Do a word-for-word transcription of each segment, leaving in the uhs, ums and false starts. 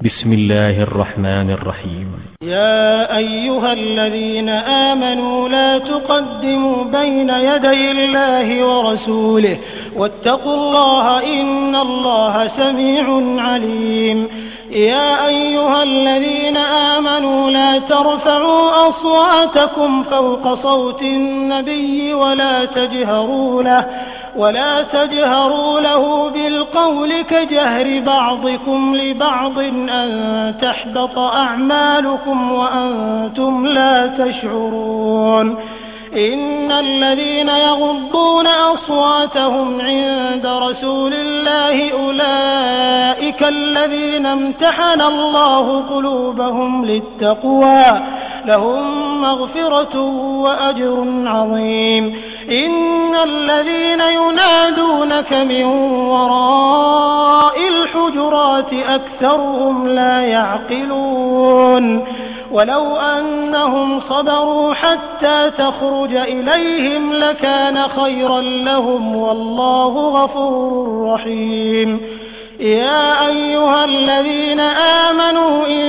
بسم الله الرحمن الرحيم. يا أيها الذين آمنوا لا تقدموا بين يدي الله ورسوله واتقوا الله إن الله سميع عليم. يا أيها الذين آمنوا لا ترفعوا أصواتكم فوق صوت النبي ولا تجهروا له ولا تجهروا له بالقول كجهر بعضكم لبعض أن تحبط أعمالكم وأنتم لا تشعرون. إن الذين يغضون أصواتهم عند رسول الله أولئك الذين امتحن الله قلوبهم للتقوى لهم مغفرة وأجر عظيم. إن الذين ينادونك من وراء الحجرات أكثرهم لا يعقلون. ولو أنهم صبروا حتى تخرج إليهم لكان خيرا لهم والله غفور رحيم. يا أيها الذين آمنوا إن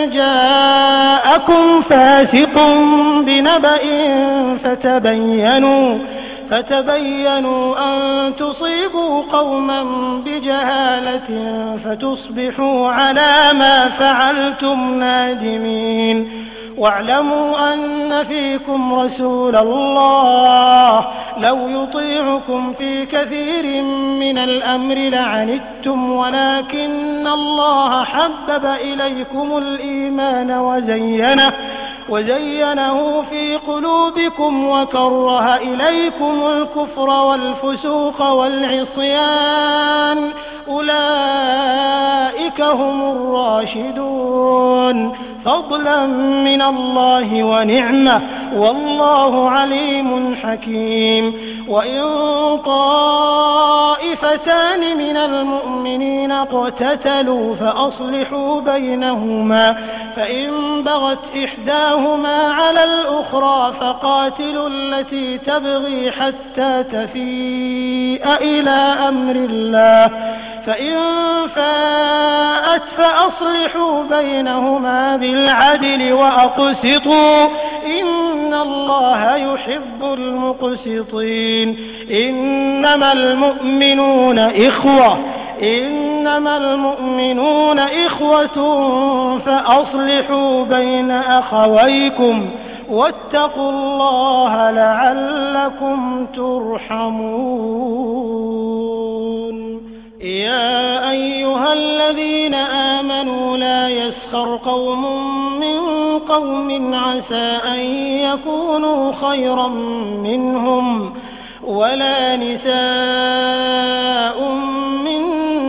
جاءكم فاسق بنبأ فتبينوا فتبينوا أن تصيبوا قوما بجهالة فتصبحوا على ما فعلتم نادمين. واعلموا أن فيكم رسول الله لو يطيعكم في كثير من الأمر لعنتم ولكن الله حبب إليكم الإيمان وزينه وزينه في قلوبكم وكره إليكم الكفر والفسوق والعصيان أولئك هم الراشدون فضلا من الله ونعمة والله عليم حكيم. وإن طائفتان من المؤمنين اقتتلوا فأصلحوا بينهما فإن بغت إحداهما على الأخرى فقاتلوا التي تبغي حتى تفيء إلى أمر الله فإن فاءت فأصلحوا بينهما بالعدل وأقسطوا إن الله يحب المقسطين. إنما المؤمنون إخوة إنما المؤمنون إخوة فأصلحوا بين أخويكم واتقوا الله لعلكم ترحمون. يا أيها الذين آمنوا لا يسخر قوم من قوم عسى أن يكونوا خيرا منهم ولا نساء من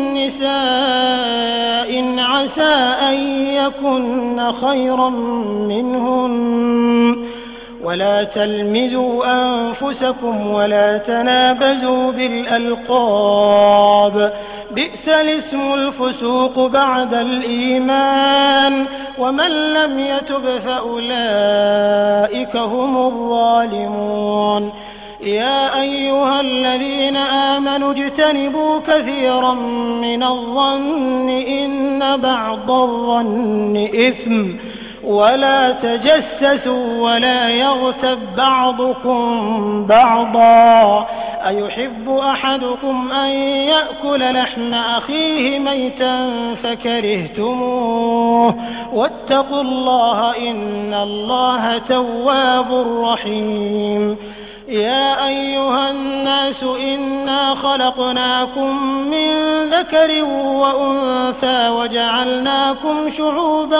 نساء عسى أن يكن خيرا منهن ولا تلمزوا أنفسكم ولا تنابزوا بالألقاب بئس الاسم الفسوق بعد الإيمان ومن لم يتب فأولئك هم الظالمون. يا أيها الذين آمنوا اجتنبوا كثيرا من الظن إن بعض الظن إثم ولا تجسسوا ولا يغتب بعضكم بعضا أيحب أحدكم أن يأكل لحم أخيه ميتا فكرهتموه واتقوا الله إن الله تواب رحيم. يا أيها الناس إنا خلقناكم من ذكر وأنثى وجعلناكم شعوبا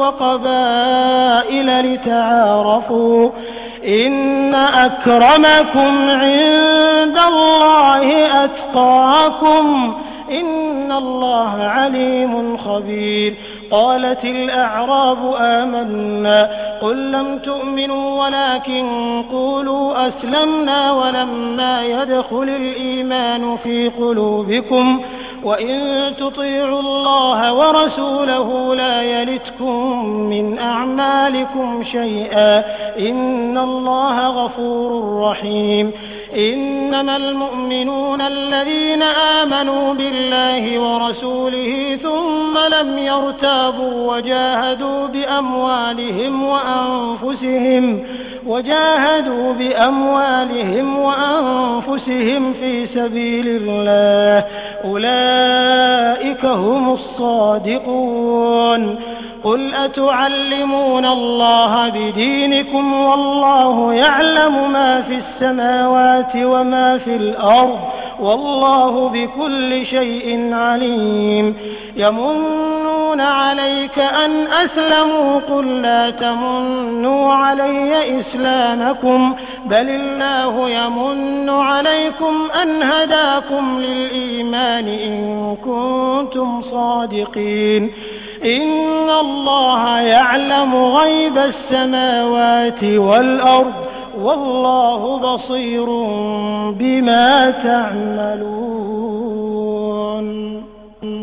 وقبائل لتعارفوا إن أكرمكم عند الله أتقاكم إن الله عليم خبير. قالت الأعراب آمنا قل لم تؤمنوا ولكن قولوا أسلمنا ولما يدخل الإيمان في قلوبكم وإن تطيعوا الله ورسوله لا يلتكم من أعمالكم شيئا إن الله غفور رحيم. إنما المؤمنون الذين آمنوا بالله ورسوله ثم لم يرتابوا وجاهدوا بأموالهم وأنفسهم وجاهدوا بأموالهم وأنفسهم في سبيل الله أولئك هم الصادقون. قل أتعلمون الله بدينكم والله يعلم ما في السماوات وما في الأرض والله بكل شيء عليم. يمنون عليك أن أسلموا قل لا تمنوا علي إسلامكم بل الله يمن عليكم أن هداكم للإيمان إن كنتم صادقين. إن الله يعلم غيب السماوات والأرض والله بصير بما تعملون.